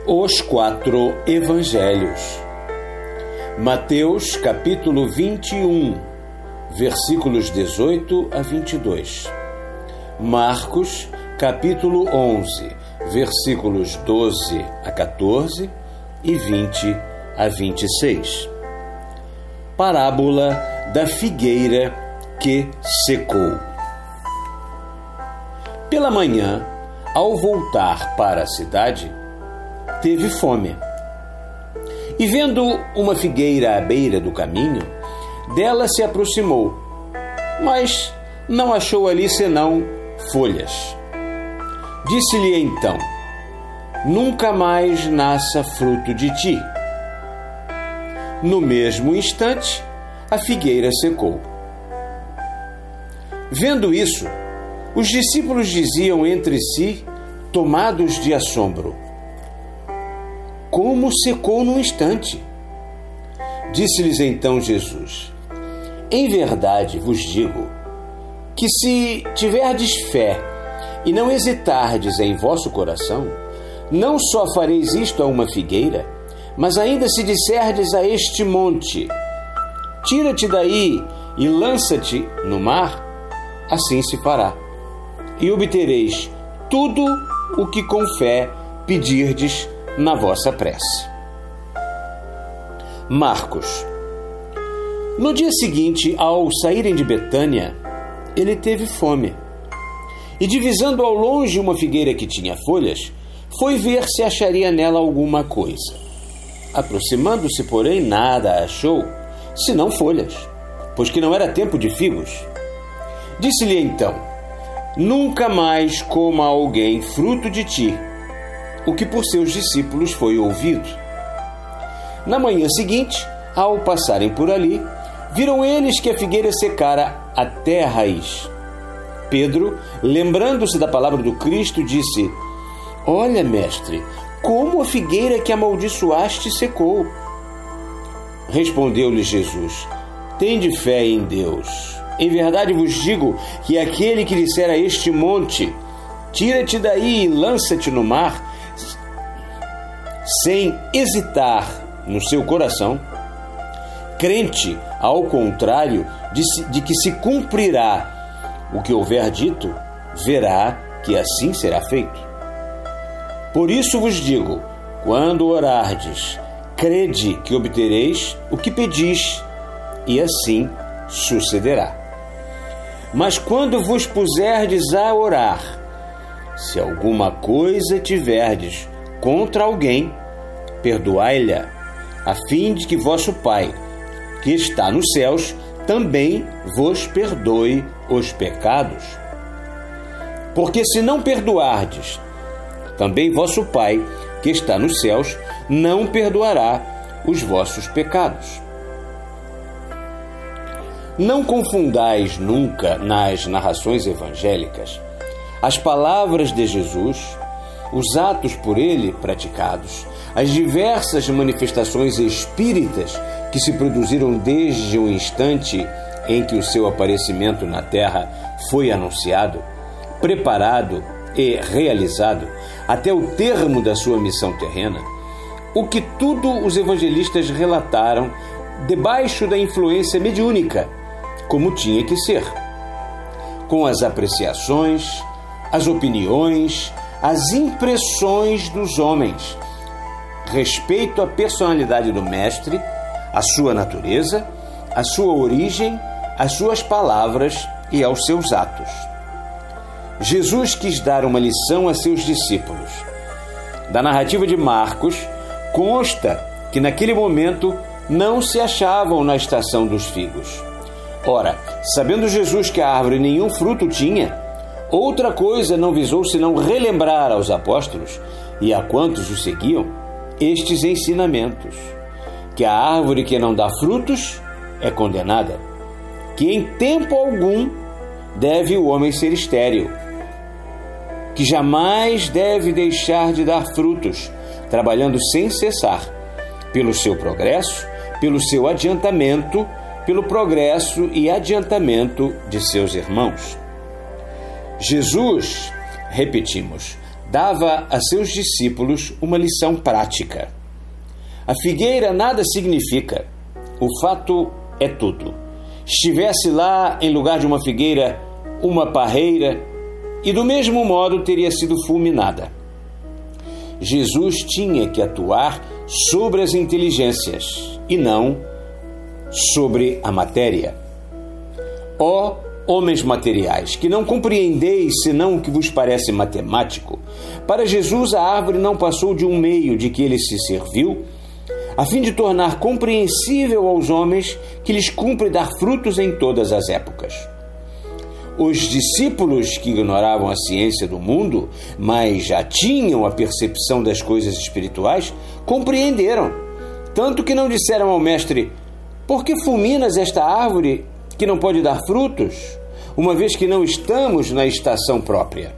Os 4 Evangelhos. Mateus, capítulo 21, versículos 18 a 22. Marcos, capítulo 11, versículos 12 a 14 e 20 a 26. Parábola da figueira que secou. Pela manhã, ao voltar para a cidade, teve fome. E vendo uma figueira à beira do caminho, dela se aproximou, mas não achou ali senão folhas. Disse-lhe então: nunca mais nasça fruto de ti. No mesmo instante, a figueira secou. Vendo isso, os discípulos diziam entre si, tomados de assombro: como secou num instante? Disse-lhes então Jesus: em verdade vos digo que se tiverdes fé e não hesitardes em vosso coração, não só fareis isto a uma figueira, mas ainda se disserdes a este monte: tira-te daí e lança-te no mar, assim se fará. E obtereis tudo o que com fé pedirdes na vossa prece. Marcos. No dia seguinte, ao saírem de Betânia, ele teve fome. E divisando ao longe uma figueira que tinha folhas, foi ver se acharia nela alguma coisa. Aproximando-se, porém, nada achou, senão folhas, pois que não era tempo de figos. Disse-lhe então: nunca mais coma alguém fruto de ti, o que por seus discípulos foi ouvido. Na manhã seguinte, ao passarem por ali, viram eles que a figueira secara até a raiz. Pedro, lembrando-se da palavra do Cristo, disse: olha, mestre, como a figueira que amaldiçoaste secou. Respondeu-lhe Jesus: tende fé em Deus. Em verdade vos digo que aquele que disser a este monte: tira-te daí e lança-te no mar, sem hesitar no seu coração, crente, ao contrário, de que se cumprirá o que houver dito, verá que assim será feito. Por isso vos digo, quando orardes, crede que obtereis o que pedis, e assim sucederá. Mas quando vos puserdes a orar, se alguma coisa tiverdes contra alguém, perdoai-lhe, a fim de que vosso Pai, que está nos céus, também vos perdoe os pecados. Porque se não perdoardes, também vosso Pai, que está nos céus, não perdoará os vossos pecados. Não confundais nunca nas narrações evangélicas as palavras de Jesus, os atos por ele praticados, as diversas manifestações espíritas que se produziram desde o instante em que o seu aparecimento na terra foi anunciado, preparado e realizado, até o termo da sua missão terrena, o que tudo os evangelistas relataram debaixo da influência mediúnica, como tinha que ser, com as apreciações, as opiniões, as impressões dos homens, respeito à personalidade do mestre, à sua natureza, à sua origem, às suas palavras e aos seus atos. Jesus quis dar uma lição a seus discípulos. Da narrativa de Marcos, consta que naquele momento não se achavam na estação dos figos. Ora, sabendo Jesus que a árvore nenhum fruto tinha, outra coisa não visou senão relembrar aos apóstolos e a quantos os seguiam estes ensinamentos: que a árvore que não dá frutos é condenada, que em tempo algum deve o homem ser estéril, que jamais deve deixar de dar frutos, trabalhando sem cessar, pelo seu progresso, pelo seu adiantamento, pelo progresso e adiantamento de seus irmãos. Jesus, repetimos, dava a seus discípulos uma lição prática. A figueira nada significa, o fato é tudo. Estivesse lá, em lugar de uma figueira, uma parreira, e do mesmo modo teria sido fulminada. Jesus tinha que atuar sobre as inteligências e não sobre a matéria. Ó homens materiais, que não compreendeis senão o que vos parece matemático, para Jesus a árvore não passou de um meio de que ele se serviu, a fim de tornar compreensível aos homens que lhes cumpre dar frutos em todas as épocas. Os discípulos que ignoravam a ciência do mundo, mas já tinham a percepção das coisas espirituais, compreenderam, tanto que não disseram ao mestre: por que fulminas esta árvore que não pode dar frutos, uma vez que não estamos na estação própria?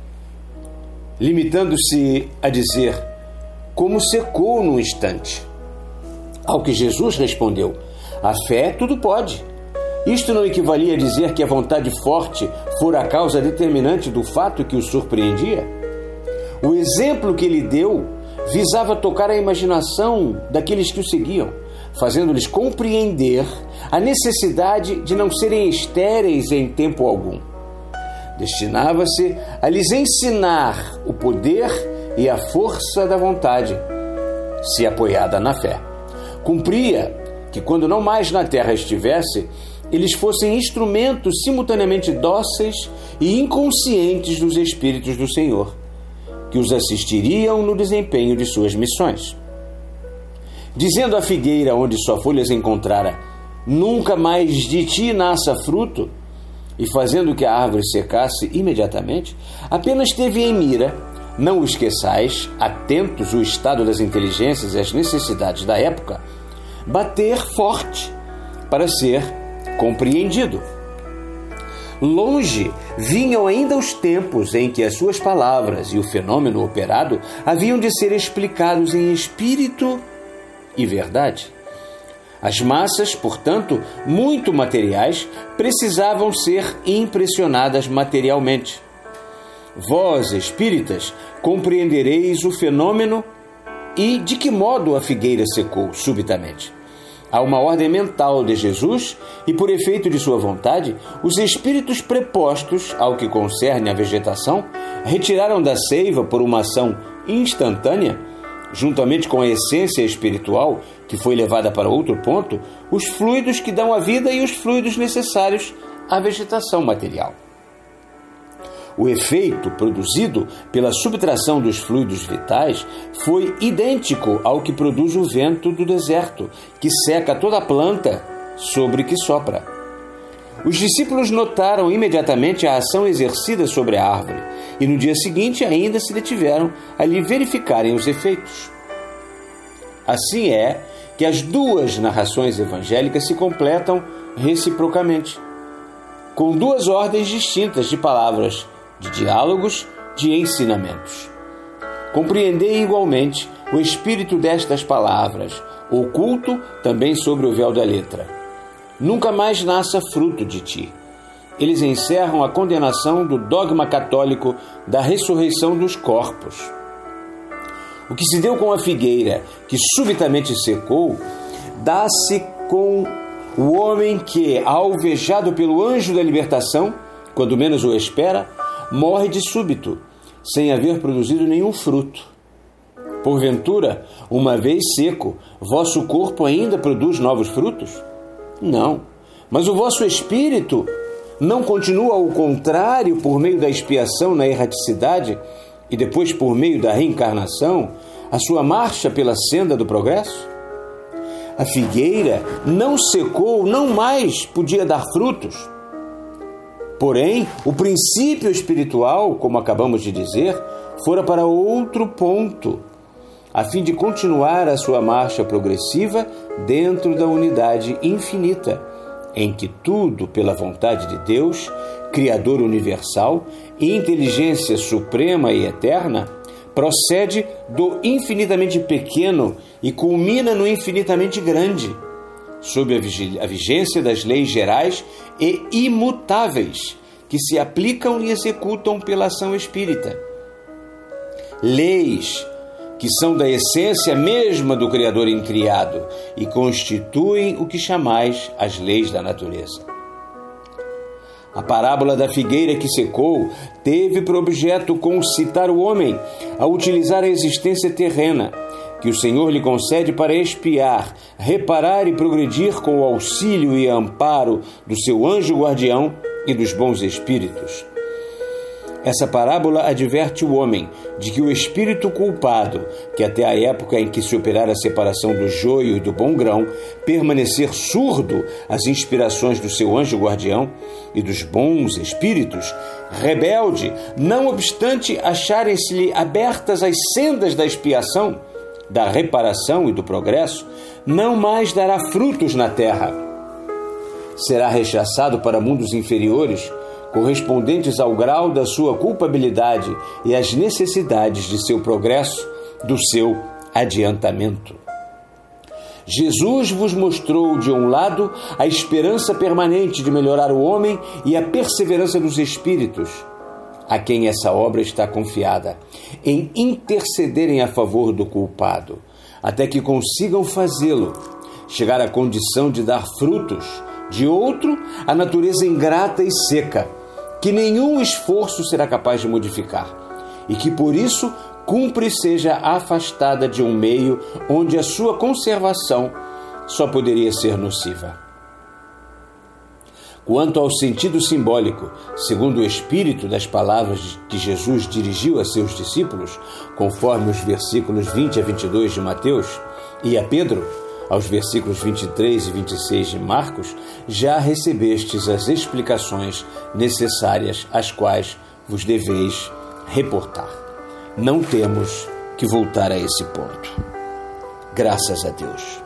Limitando-se a dizer: como secou num instante. Ao que Jesus respondeu: a fé tudo pode. Isto não equivalia a dizer que a vontade forte fora a causa determinante do fato que o surpreendia? O exemplo que ele deu visava tocar a imaginação daqueles que o seguiam, fazendo-lhes compreender a necessidade de não serem estéreis em tempo algum. Destinava-se a lhes ensinar o poder e a força da vontade, se apoiada na fé. Cumpria que, quando não mais na terra estivesse, eles fossem instrumentos simultaneamente dóceis e inconscientes dos Espíritos do Senhor, que os assistiriam no desempenho de suas missões. Dizendo à figueira onde sua folha se encontrara: nunca mais de ti nasça fruto, e fazendo que a árvore secasse imediatamente, apenas teve em mira, não o esqueçais, atentos o estado das inteligências e as necessidades da época, bater forte para ser compreendido. Longe vinham ainda os tempos em que as suas palavras e o fenômeno operado haviam de ser explicados em espírito e verdade. As massas, portanto, muito materiais, precisavam ser impressionadas materialmente. Vós, espíritas, compreendereis o fenômeno e de que modo a figueira secou subitamente. Há uma ordem mental de Jesus e, por efeito de sua vontade, os espíritos prepostos ao que concerne à vegetação retiraram da seiva, por uma ação instantânea, juntamente com a essência espiritual, que foi levada para outro ponto, os fluidos que dão a vida e os fluidos necessários à vegetação material. O efeito produzido pela subtração dos fluidos vitais foi idêntico ao que produz o vento do deserto, que seca toda a planta sobre que sopra. Os discípulos notaram imediatamente a ação exercida sobre a árvore e no dia seguinte ainda se detiveram a lhe verificarem os efeitos. Assim é que as duas narrações evangélicas se completam reciprocamente, com duas ordens distintas de palavras, de diálogos, de ensinamentos. Compreendei igualmente o espírito destas palavras, oculto também sobre o véu da letra. Nunca mais nasça fruto de ti. Eles encerram a condenação do dogma católico da ressurreição dos corpos. O que se deu com a figueira, que subitamente secou, dá-se com o homem que, alvejado pelo anjo da libertação, quando menos o espera, morre de súbito, sem haver produzido nenhum fruto. Porventura, uma vez seco, vosso corpo ainda produz novos frutos? Não, mas o vosso espírito não continua ao contrário por meio da expiação na erraticidade e depois por meio da reencarnação, a sua marcha pela senda do progresso? A figueira não secou, não mais podia dar frutos. Porém, o princípio espiritual, como acabamos de dizer, fora para outro ponto, a fim de continuar a sua marcha progressiva dentro da unidade infinita, em que tudo, pela vontade de Deus, Criador universal e inteligência suprema e eterna, procede do infinitamente pequeno e culmina no infinitamente grande, sob a vigência das leis gerais e imutáveis que se aplicam e executam pela ação espírita. leis que são da essência mesma do Criador incriado e constituem o que chamais as leis da natureza. A parábola da figueira que secou teve por objeto concitar o homem a utilizar a existência terrena que o Senhor lhe concede para expiar, reparar e progredir com o auxílio e amparo do seu anjo guardião e dos bons espíritos. Essa parábola adverte o homem de que o espírito culpado, que até a época em que se operara a separação do joio e do bom grão, permanecer surdo às inspirações do seu anjo guardião e dos bons espíritos, rebelde, não obstante acharem-se-lhe abertas as sendas da expiação, da reparação e do progresso, não mais dará frutos na terra. Será rechaçado para mundos inferiores, correspondentes ao grau da sua culpabilidade e às necessidades de seu progresso, do seu adiantamento. Jesus vos mostrou, de um lado, a esperança permanente de melhorar o homem e a perseverança dos espíritos, a quem essa obra está confiada, em intercederem a favor do culpado, até que consigam fazê-lo, chegar à condição de dar frutos, de outro, a natureza ingrata e seca, que nenhum esforço será capaz de modificar, e que por isso cumpre seja afastada de um meio onde a sua conservação só poderia ser nociva. Quanto ao sentido simbólico, segundo o espírito das palavras que Jesus dirigiu a seus discípulos, conforme os versículos 20 a 22 de Mateus, e a Pedro, aos versículos 23 e 26 de Marcos, já recebestes as explicações necessárias às quais vos deveis reportar. Não temos que voltar a esse ponto. Graças a Deus.